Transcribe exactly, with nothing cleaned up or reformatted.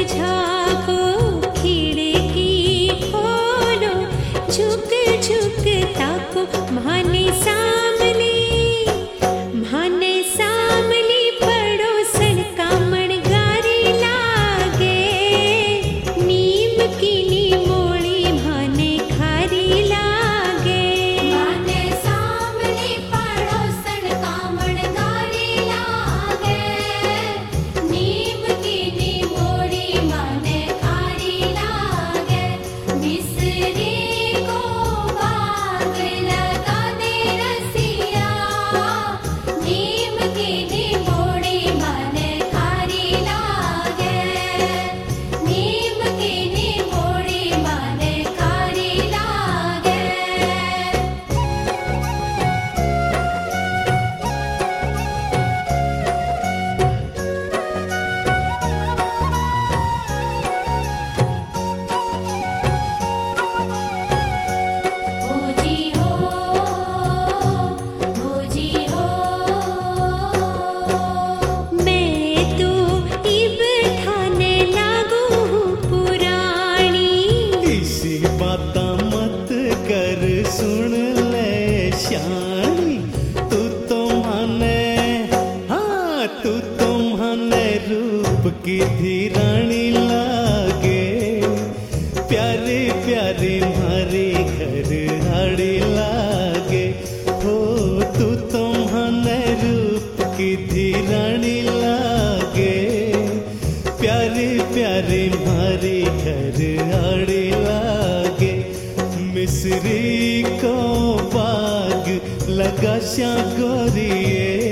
झाँको खिड़की खोलो, झुक झुक ताको माने सामने, माने सामने पड़ोसन का मणगारी लागे, नीम की नीमोड़ी माने खारी लागे। माने सामने पड़ोसन का मणगारी लागे, नीम की नीमोड़ी माने खारी लागे। मिस्री को बाग लगा दे रसिया, नीम की नीमोड़ी माने खारी लागे, नीम की नीमोड़ी माने खारी लागे। भोजी हो, भोजी हो, मैं तो इब थाने लागू हूँ पुरानी, इसी बाता मत कर सुन ले श्याणी, तू तो माने हाँ तू तो माने रूप की धीरानी लागे, प्यारी प्यारी मारी घर हाड़ी लागे। हो तू तो माने रूप की धीरानी लागे, प्यारी प्यारी मारी घर आड़ी लागे। मिस्री को बाग लगा श्या गोरिए,